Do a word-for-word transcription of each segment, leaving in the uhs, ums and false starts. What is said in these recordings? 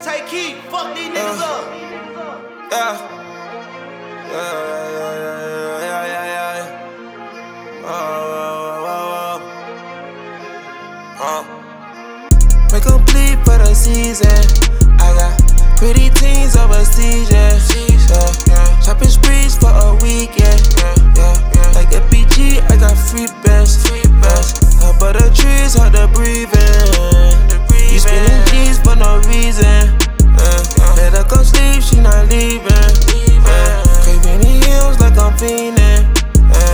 Take heat, fuck these niggas uh, up. Yeah. Yeah, yeah, yeah, yeah, yeah, yeah. Oh, oh, oh, oh. Uh. Make 'em bleed for the season. I got pretty teens overseas, yeah. yeah. Shopping sprees for a weekend, yeah, yeah, yeah. Like F B G, I got free bands, free bands. Uh, but the trees hard to breathe in. You spending G's for no reason. Uh, let her come sleep, she not leaving. Uh, craving the hills like I'm fiending. Uh,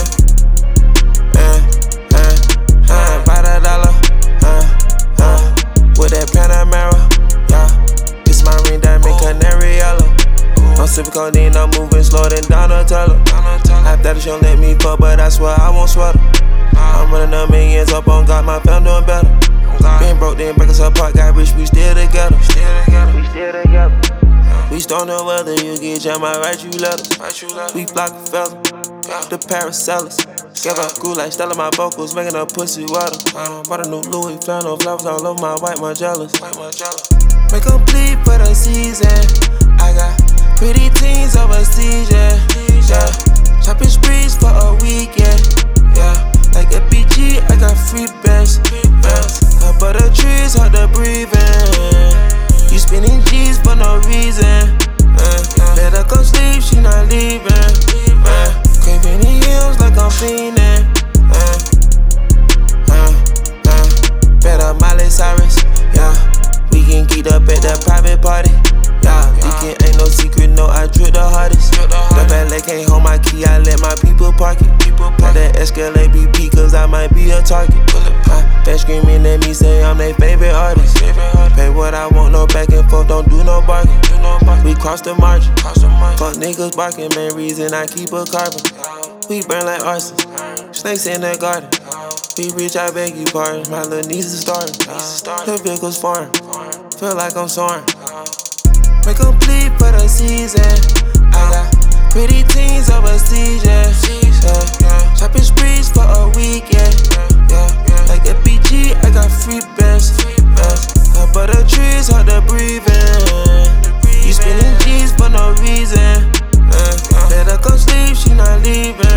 uh, uh, uh, by the dollar. Uh, uh, with that Panamera. Yeah, this my ring that make canary yellow. I'm sipping codeine, I'm moving slower than Donatello. After that, she don't let me fuck, but I swear I won't sweat her. I'm running the millions up on God, my fam doing better. Been broke, then break us apart, got rich, we still together. We still together. We storm the weather, you get jam, I write you letters. We block the fella, the Paracelsus. Give up cool like Stella, my vocals, making a pussy water. Bought a new Louis flannel, flowers all over my white Margellas. Make 'em bleed for the season. I got pretty teens overseas, yeah. yeah. Shopping sprees for a weekend, yeah. Like F B G, I got free bands, yeah. But the trees hard to breathe in. You spending G's for no reason. Uh, let her come sleep, she not leaving. Uh, craving the hills like I'm fiending. Uh, uh, uh, better Miley Cyrus, yeah. We can get up at that private party. Yeah, leaking ain't no secret, no, I drip the hardest. The valet can't hold my key, I let my people park it. Got that Escalade B P, cause I might be a target. Uh, Fans screaming at me, say I'm their favorite artist. Pay what I want, no back and forth, don't do no bargain. We cross the margin, fuck niggas barking, main reason I keep a carbon. We burn like arson, snakes in the garden. We rich, I beg you pardon, my little niece is starting. The vehicle's foreign, feel like I'm soaring. Make 'em bleed for the season. I got pretty teens overseas, yeah. yeah. Shopping sprees for a weekend, yeah. Like F B G, I got free bands, yeah. But the trees hard to breathe in. You spending G's for no reason. Uh, let her come sleep, she not leaving.